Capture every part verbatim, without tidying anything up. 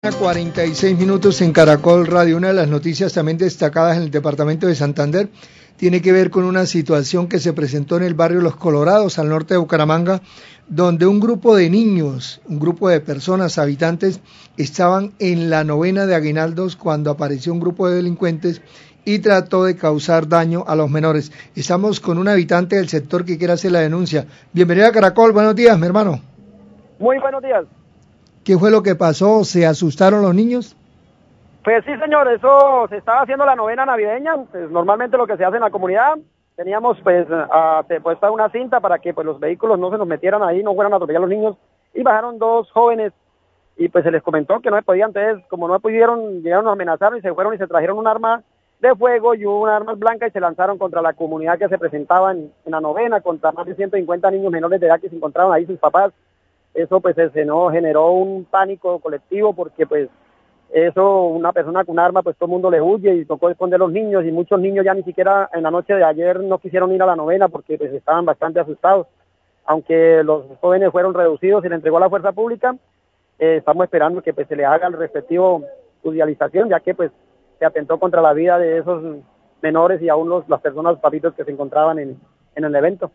cuarenta y seis minutos en Caracol Radio. Una de las noticias también destacadas en el departamento de Santander tiene que ver con una situación que se presentó en el barrio Los Colorados, al norte de Bucaramanga, donde un grupo de niños, un grupo de personas, habitantes, estaban en la novena de aguinaldos cuando apareció un grupo de delincuentes y trató de causar daño a los menores. Estamos con un habitante del sector que quiere hacer la denuncia. Bienvenido a Caracol, buenos días, mi hermano. Muy buenos días. ¿Qué fue lo que pasó? ¿Se asustaron los niños? Pues sí, señor, eso se estaba haciendo la novena navideña, pues normalmente lo que se hace en la comunidad. Teníamos pues a, puesta una cinta para que pues los vehículos no se nos metieran ahí, no fueran a atropellar a los niños, y bajaron dos jóvenes y pues se les comentó que no se podían. Entonces, como no pudieron, llegaron a amenazar y se fueron y se trajeron un arma de fuego y unas armas blancas y se lanzaron contra la comunidad que se presentaba en, en la novena, contra más de ciento cincuenta niños menores de edad que se encontraban ahí, sus papás. Eso pues se no, generó un pánico colectivo porque pues eso, una persona con un arma, pues todo el mundo le huye y tocó esconder a los niños, y muchos niños ya ni siquiera en la noche de ayer no quisieron ir a la novena porque pues estaban bastante asustados. Aunque los jóvenes fueron reducidos y le entregó a la fuerza pública, eh, estamos esperando que pues se le haga el respectivo judicialización, ya que pues se atentó contra la vida de esos menores y aún los, las personas, los papitos que se encontraban en, en el evento.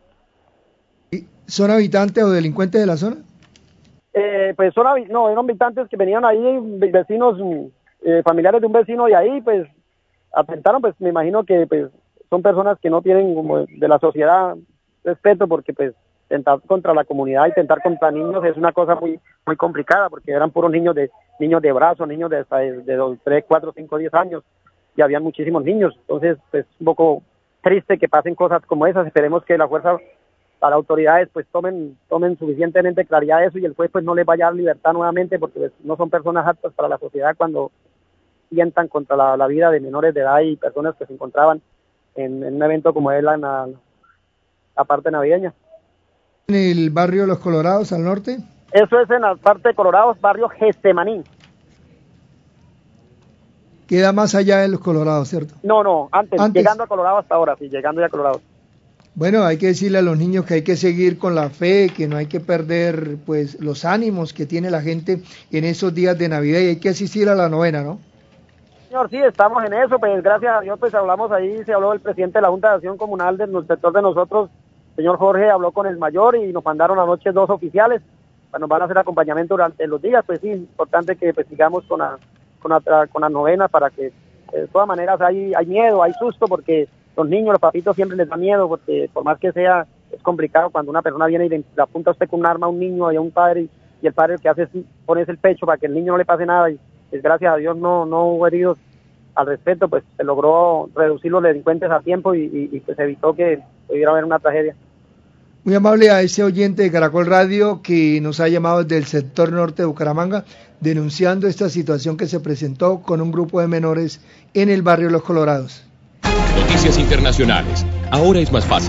¿Son habitantes o delincuentes de la zona? Eh, pues son, no, eran habitantes que venían ahí, vecinos, eh, familiares de un vecino de ahí, pues atentaron. Pues me imagino que pues son personas que no tienen como de la sociedad respeto, porque pues tentar contra la comunidad y tentar contra niños es una cosa muy muy complicada, porque eran puros niños de niños de brazos, niños de hasta de, de dos, tres, cuatro, cinco, diez años, y habían muchísimos niños. Entonces pues un poco triste que pasen cosas como esas. Esperemos que la fuerza, a las autoridades pues tomen tomen suficientemente claridad de eso, y el juez pues no les vaya a dar libertad nuevamente, porque pues, no son personas aptas para la sociedad cuando sientan contra la, la vida de menores de edad y personas que se encontraban en, en un evento como es la, la, la parte navideña. ¿En el barrio Los Colorados al norte? Eso es en la parte de Colorados, barrio Getsemaní. Queda más allá de Los Colorados, ¿cierto? No, no, antes, antes. llegando a Colorado hasta ahora, sí, llegando ya a Colorado. Bueno, hay que decirle a los niños que hay que seguir con la fe, que no hay que perder pues los ánimos que tiene la gente en esos días de Navidad, y hay que asistir a la novena, ¿no? Señor, sí, estamos en eso. Pues gracias a Dios pues hablamos ahí, se habló el presidente de la Junta de Acción Comunal del sector de nosotros, señor Jorge, habló con el mayor y nos mandaron anoche dos oficiales, pues nos van a hacer acompañamiento durante los días. Pues sí, importante que pues, sigamos con la, con la, con la novena, para que de todas maneras hay, hay miedo, hay susto, porque los niños, los papitos siempre les da miedo, porque por más que sea, es complicado cuando una persona viene y le, le apunta a usted con un arma a un niño y a un padre, y el padre lo que hace es ponerse el pecho para que el niño no le pase nada, y pues, gracias a Dios no, no hubo heridos al respecto. Pues se logró reducir los delincuentes a tiempo y, y, y pues evitó que pudiera haber una tragedia. Muy amable a ese oyente de Caracol Radio que nos ha llamado desde el sector norte de Bucaramanga, denunciando esta situación que se presentó con un grupo de menores en el barrio Los Colorados. Noticias internacionales. Ahora es más fácil